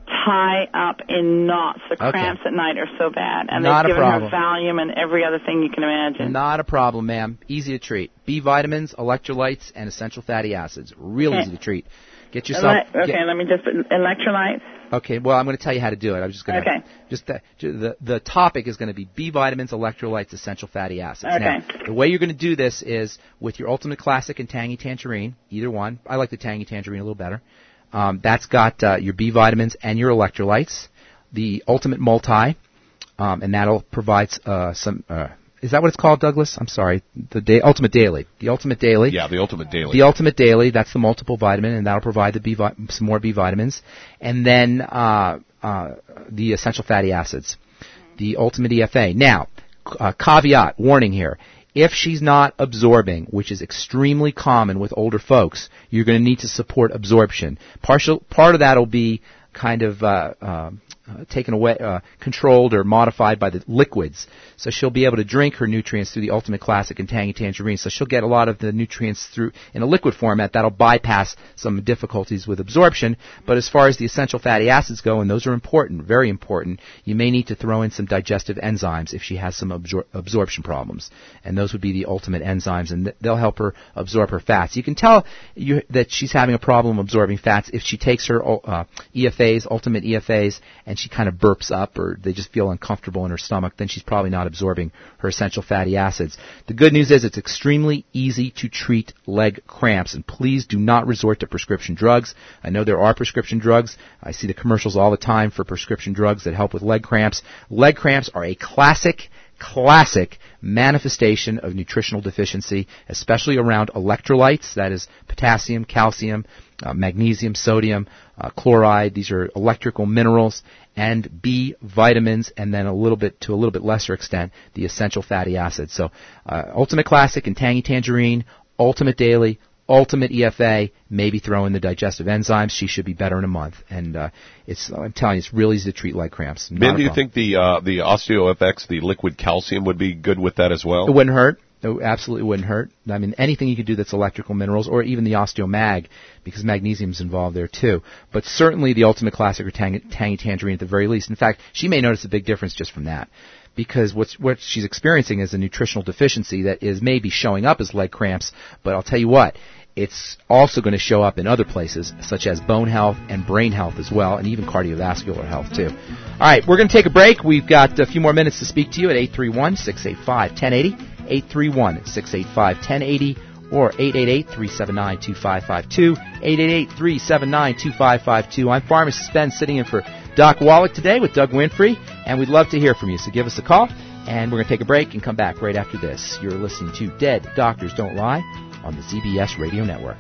tie up in knots. The Okay. cramps at night are so bad, and Not a they've given her problem. Valium and every other thing you can imagine. Not a problem, ma'am. Easy to treat. B vitamins, electrolytes, and essential fatty acids. Real Okay. easy to treat. Get yourself. Ele- okay, get- let me just electrolytes. Okay, well, I'm going to tell you how to do it. I'm just going to. Okay. Just the, the the topic is going to be B vitamins, electrolytes, essential fatty acids. Okay. Now, the way you're going to do this is with your Ultimate Classic and Tangy Tangerine, either one. I like the Tangy Tangerine a little better. Um, that's got uh, your B vitamins and your electrolytes. The Ultimate Multi, um, and that'll provide uh, some. Uh, is that what it's called, Douglas? I'm sorry. The day, Ultimate Daily. The Ultimate Daily. Yeah, the Ultimate Daily. The Ultimate Daily, that's the multiple vitamin, and that'll provide the B vi- some more B vitamins. And then uh, uh, the essential fatty acids, the Ultimate E F A. Now, uh, caveat, warning here. If she's not absorbing, which is extremely common with older folks, you're going to need to support absorption. Partial, part of that will be kind of uh, uh, uh, taken away, uh, controlled or modified by the liquids. So she'll be able to drink her nutrients through the Ultimate Classic and Tangy Tangerine. So she'll get a lot of the nutrients through in a liquid format. That'll bypass some difficulties with absorption. But as far as the essential fatty acids go, and those are important, very important, you may need to throw in some digestive enzymes if she has some absor- absorption problems. And those would be the Ultimate enzymes, and th- they'll help her absorb her fats. You can tell you, that she's having a problem absorbing fats if she takes her uh, E F As, Ultimate E F As, and she kind of burps up or they just feel uncomfortable in her stomach, then she's probably not absorbing her essential fatty acids. The good news is it's extremely easy to treat leg cramps, and please do not resort to prescription drugs. I know there are prescription drugs. I see the commercials all the time for prescription drugs that help with leg cramps. Leg cramps are a classic classic manifestation of nutritional deficiency, especially around electrolytes, that is potassium, calcium, uh, magnesium, sodium, uh, chloride. These are electrical minerals, and B vitamins, and then a little bit, to a little bit lesser extent, the essential fatty acids. So uh, Ultimate Classic and Tangy Tangerine, Ultimate Daily, Ultimate E F A, maybe throw in the digestive enzymes. She should be better in a month. And uh, it's, I'm telling you, it's real easy to treat leg cramps. Not Ben, a do you problem. think the uh, the OsteoFX, the liquid calcium, would be good with that as well? It wouldn't hurt. It absolutely wouldn't hurt. I mean, anything you could do that's electrical minerals, or even the OsteoMag, because magnesium's involved there too. But certainly the Ultimate Classic or Tangy, Tangy Tangerine at the very least. In fact, she may notice a big difference just from that. Because what's, what she's experiencing is a nutritional deficiency that is maybe showing up as leg cramps, but I'll tell you what, it's also going to show up in other places, such as bone health and brain health as well, and even cardiovascular health too. All right, we're going to take a break. We've got a few more minutes to speak to you at eight three one, six eight five, one zero eight zero, eight three one, six eight five, one zero eight zero, or eight eight eight, three seven nine, two five five two, eight eight eight, three seven nine, two five five two. I'm Pharmacist Ben, sitting in for Doc Wallach today with Doug Winfrey, and we'd love to hear from you, so give us a call. And we're going to take a break and come back right after this. You're listening to Dead Doctors Don't Lie on the Z B S Radio Network.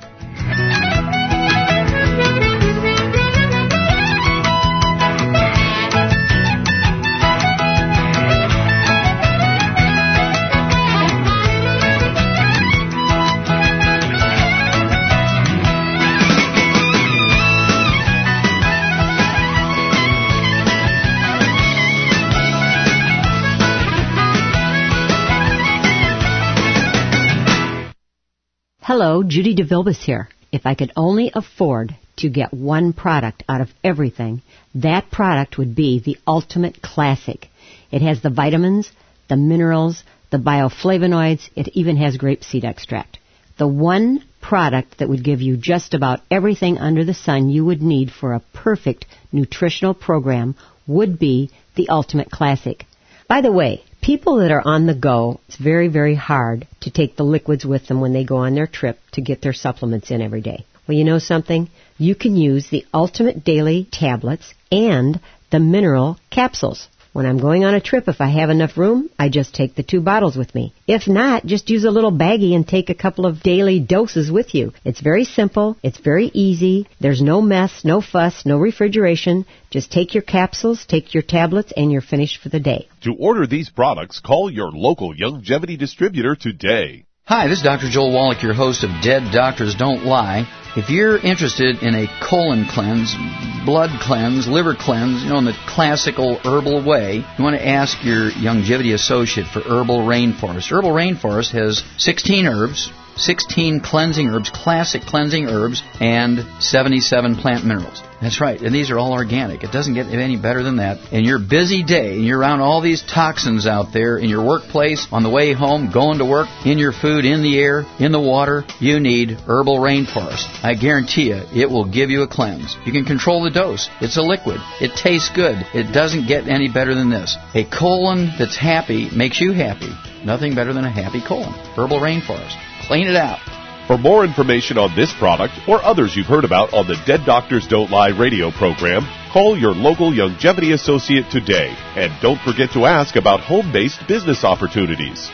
Hello, Judy DeVilbus here. If I could only afford to get one product out of everything, that product would be the Ultimate Classic. It has the vitamins, the minerals, the bioflavonoids. It even has grapeseed extract. The one product that would give you just about everything under the sun you would need for a perfect nutritional program would be the Ultimate Classic. By the way, people that are on the go, it's very, very hard to take the liquids with them when they go on their trip to get their supplements in every day. Well, you know something? You can use the Ultimate Daily Tablets and the Mineral Capsules. When I'm going on a trip, if I have enough room, I just take the two bottles with me. If not, just use a little baggie and take a couple of daily doses with you. It's very simple. It's very easy. There's no mess, no fuss, no refrigeration. Just take your capsules, take your tablets, and you're finished for the day. To order these products, call your local Youngevity distributor today. Hi, this is Doctor Joel Wallach, your host of Dead Doctors Don't Lie. If you're interested in a colon cleanse, blood cleanse, liver cleanse, you know, in the classical herbal way, you want to ask your Youngevity associate for Herbal Rainforest. Herbal Rainforest has sixteen herbs, sixteen cleansing herbs, classic cleansing herbs, and seventy-seven plant minerals. That's right, and these are all organic. It doesn't get any better than that. In your busy day, and you're around all these toxins out there in your workplace, on the way home, going to work, in your food, in the air, in the water, you need Herbal Rainforest. I guarantee you, it will give you a cleanse. You can control the dose. It's a liquid. It tastes good. It doesn't get any better than this. A colon that's happy makes you happy. Nothing better than a happy colon. Herbal Rainforest. Clean it out. For more information on this product or others you've heard about on the Dead Doctors Don't Lie radio program, call your local Youngevity associate today. And don't forget to ask about home-based business opportunities.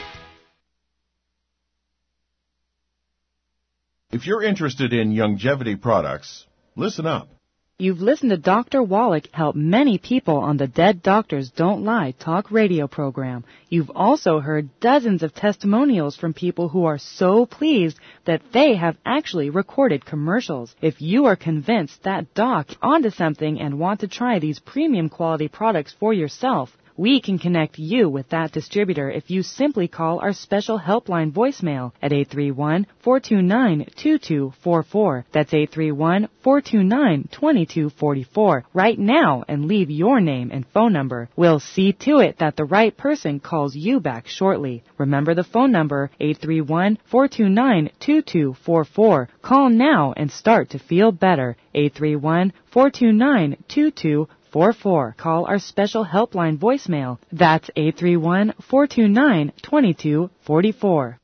If you're interested in Youngevity products, listen up. You've listened to Doctor Wallach help many people on the Dead Doctors Don't Lie talk radio program. You've also heard dozens of testimonials from people who are so pleased that they have actually recorded commercials. If you are convinced that Doc is onto something and want to try these premium quality products for yourself, we can connect you with that distributor if you simply call our special helpline voicemail at eight three one, four two nine, two two four four. That's eight three one, four two nine, two two four four right now and leave your name and phone number. We'll see to it that the right person calls you back shortly. Remember the phone number, eight three one, four two nine, two two four four. Call now and start to feel better. eight three one, four two nine, two two four four. Call our special helpline voicemail. That's eight three one, four two nine, two two four four.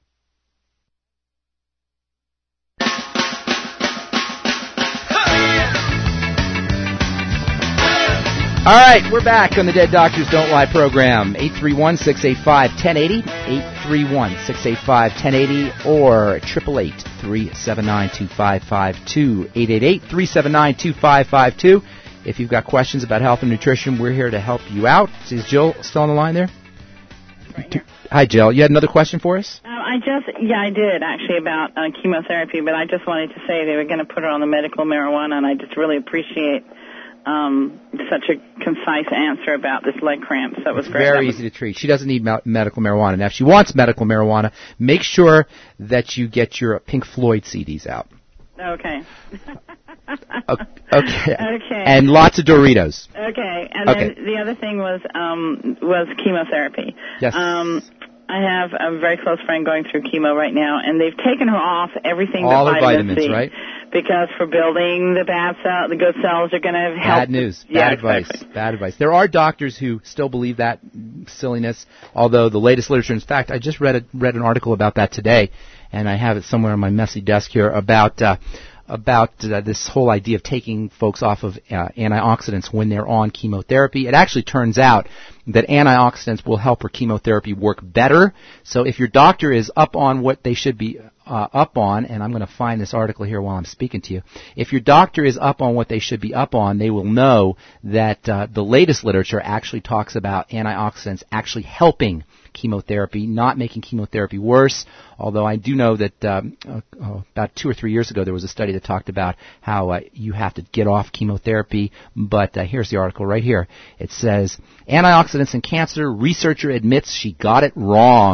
All right, we're back on the Dead Doctors Don't Lie program. eight three one, six eight five, one zero eight zero, eight three one, six eight five, one zero eight zero, or eight eight eight, three seven nine, two five five two, eight eight eight, three seven nine, two five five two. If you've got questions about health and nutrition, we're here to help you out. Is Jill still on the line there? Right here. Hi, Jill. You had another question for us? Uh, I just, yeah, I did actually about uh, chemotherapy, but I just wanted to say they were going to put her on the medical marijuana, and I just really appreciate um, such a concise answer about this leg cramp. So it was it's great. very was easy to treat. She doesn't need me- medical marijuana. Now, if she wants medical marijuana, make sure that you get your Pink Floyd C Ds out. Okay. okay. Okay. Okay. And lots of Doritos. Okay. And okay. then the other thing was um, was chemotherapy. Yes. Um, I have a very close friend going through chemo right now, and they've taken her off everything All but the vitamin vitamins, C, right? because for building the bad cell, the good cells are going to help. Bad news. Bad yeah, advice. Exactly. Bad advice. There are doctors who still believe that silliness, although the latest literature, in fact, I just read a, read an article about that today, and I have it somewhere on my messy desk here about uh, about uh, this whole idea of taking folks off of uh, antioxidants when they're on chemotherapy. It actually turns out that antioxidants will help her chemotherapy work better. So if your doctor is up on what they should be uh, up on, and I'm going to find this article here while I'm speaking to you, if your doctor is up on what they should be up on, they will know that uh, the latest literature actually talks about antioxidants actually helping chemotherapy, not making chemotherapy worse, although I do know that um, uh, uh, about two or three years ago there was a study that talked about how uh, you have to get off chemotherapy, but uh, here's the article right here. It says, antioxidants in cancer, researcher admits she got it wrong.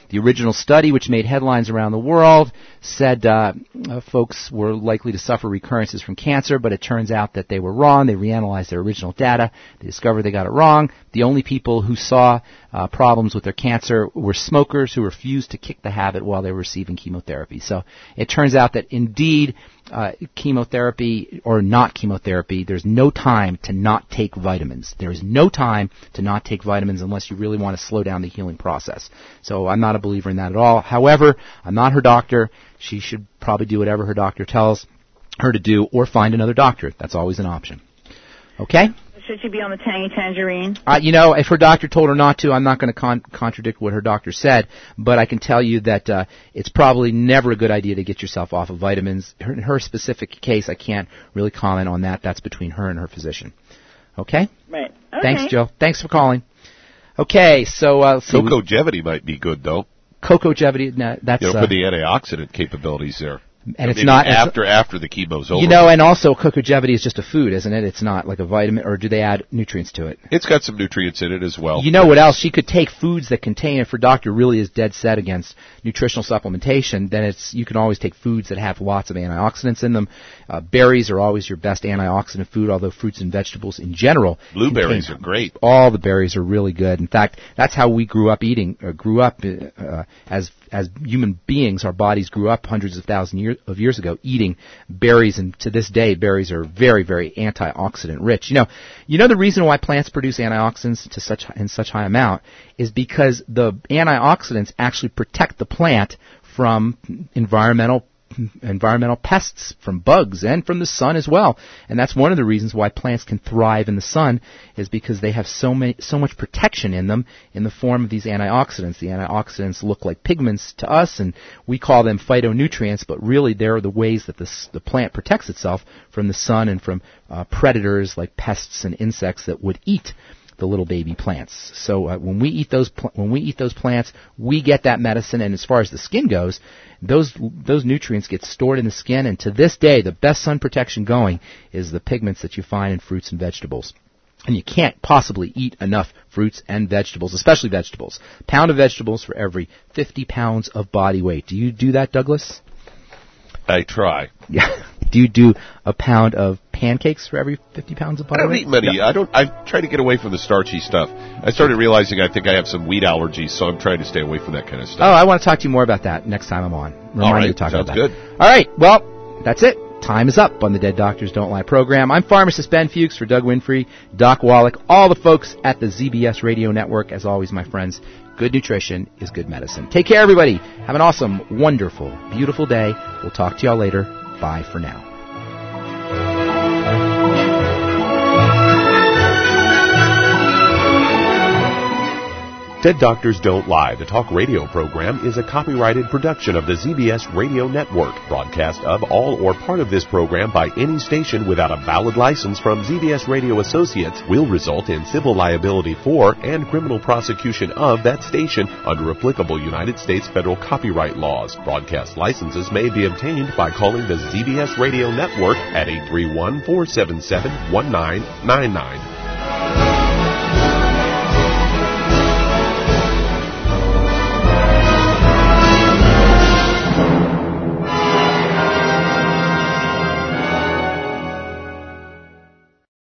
The original study, which made headlines around the world, said uh, uh, folks were likely to suffer recurrences from cancer, but it turns out that they were wrong. They reanalyzed their original data. They discovered they got it wrong. The only people who saw uh, problems with their cancer were smokers who refused to kick the habit while they were receiving chemotherapy. So it turns out that indeed uh, chemotherapy or not chemotherapy, there's no time to not take vitamins. There is no time to not take vitamins unless you really want to slow down the healing process. So I'm not a believer in that at all. However, I'm not her doctor. She should probably do whatever her doctor tells her to do or find another doctor. That's always an option. Okay? Should she be on the tangy tangerine? Uh, you know, if her doctor told her not to, I'm not going to con- contradict what her doctor said, but I can tell you that uh, it's probably never a good idea to get yourself off of vitamins. Her, in her specific case, I can't really comment on that. That's between her and her physician. Okay? Right. Okay. Thanks, Joe. Thanks for calling. Okay, so... Uh, so Cocogevity might be good, though. Cocogevity, no, that's... You know, uh, for the antioxidant capabilities there. And it's Maybe not after it's, after the chemo's over. You know, and also cocogevity is just a food, isn't it? It's not like a vitamin, or do they add nutrients to it? It's got some nutrients in it as well. You know what else? She could take foods that contain, if her doctor really is dead set against nutritional supplementation, then it's you can always take foods that have lots of antioxidants in them. Uh, berries are always your best antioxidant food, although fruits and vegetables in general. Blueberries are great. All the berries are really good. In fact, that's how we grew up eating, or grew up uh, as as human beings. Our bodies grew up hundreds of thousands year, of years ago eating berries, and to this day, berries are very, very antioxidant rich. You know, you know the reason why plants produce antioxidants to such in such high amount is because the antioxidants actually protect the plant from environmental environmental pests, from bugs, and from the sun as well. And that's one of the reasons why plants can thrive in the sun, is because they have so many, so much protection in them in the form of these antioxidants. The antioxidants look like pigments to us, and we call them phytonutrients, but really they're the ways that this, the plant protects itself from the sun and from uh, predators like pests and insects that would eat the little baby plants. So uh, when we eat those pl- when we eat those plants, we get that medicine. And as far as the skin goes, those those nutrients get stored in the skin. And to this day, the best sun protection going is the pigments that you find in fruits and vegetables. And you can't possibly eat enough fruits and vegetables, especially vegetables. Pound of vegetables for every fifty pounds of body weight. Do you do that, Douglas? I try. Yeah. Do you do a pound of pancakes for every fifty pounds of body weight? I don't eat many. No. I don't. I try to get away from the starchy stuff. I started realizing I think I have some wheat allergies, so I'm trying to stay away from that kind of stuff. Oh, I want to talk to you more about that next time I'm on. Remind All right, me to talk sounds about good. that. All right. Well, that's it. Time is up on the Dead Doctors Don't Lie program. I'm pharmacist Ben Fuchs for Doug Winfrey, Doc Wallach, all the folks at the Z B S Radio Network. As always, my friends, good nutrition is good medicine. Take care, everybody. Have an awesome, wonderful, beautiful day. We'll talk to y'all later. Bye for now. Dead Doctors Don't Lie, the talk radio program, is a copyrighted production of the Z B S Radio Network. Broadcast of all or part of this program by any station without a valid license from Z B S Radio Associates will result in civil liability for and criminal prosecution of that station under applicable United States federal copyright laws. Broadcast licenses may be obtained by calling the Z B S Radio Network at eight three one, four seven seven, one nine nine nine.